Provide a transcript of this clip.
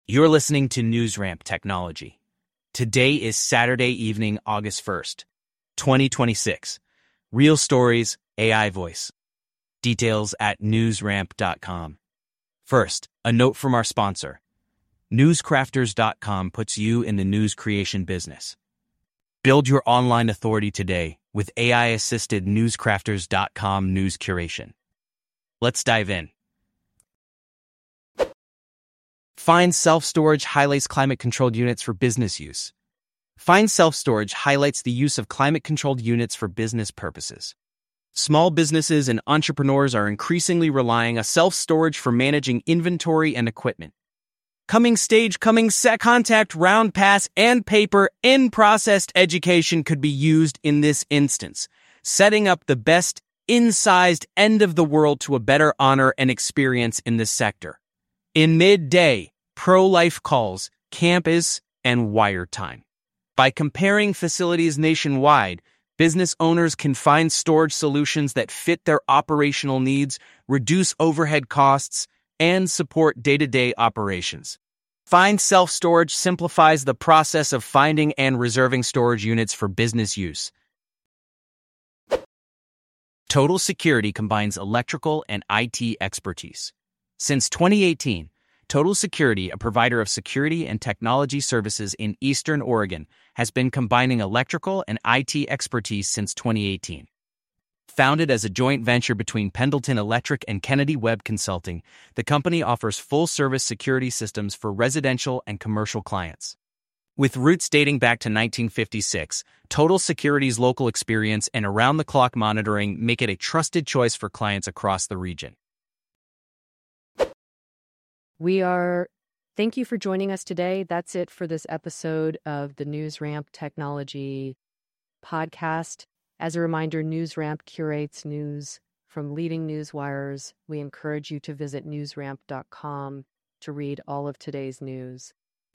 You're listening to NewsRamp Technology. Today is Saturday evening, August 1st, 2026. Real stories, AI voice. Details at newsramp.com. First, a note from our sponsor. Newscrafters.com puts you in the news creation business. Build your online authority today with AI-assisted newscrafters.com news curation. Let's dive in. Find Self-Storage highlights climate-controlled units for business use. Find Self-Storage highlights the use of climate-controlled units for business purposes. Small businesses and entrepreneurs are increasingly relying on self-storage for managing inventory and equipment. Coming set contact, round pass, and paper in-processed education could be used in this instance, setting up the best in-sized end of the world to a better honor and experience in this sector. In midday, pro-life calls, campus, and wire time. By comparing facilities nationwide, business owners can find storage solutions that fit their operational needs, reduce overhead costs, and support day-to-day operations. Find Self-Storage simplifies the process of finding and reserving storage units for business use. Total Security combines electrical and IT expertise. Since 2018, Total Security, a provider of security and technology services in Eastern Oregon, has been combining electrical and IT expertise since 2018. Founded as a joint venture between Pendleton Electric and Kennedy Webb Consulting, the company offers full-service security systems for residential and commercial clients. With roots dating back to 1956, Total Security's local experience and around-the-clock monitoring make it a trusted choice for clients across the region. Thank you for joining us today. That's it for this episode of the NewsRamp Technology podcast. As a reminder, NewsRamp curates news from leading news wires. We encourage you to visit newsramp.com to read all of today's news.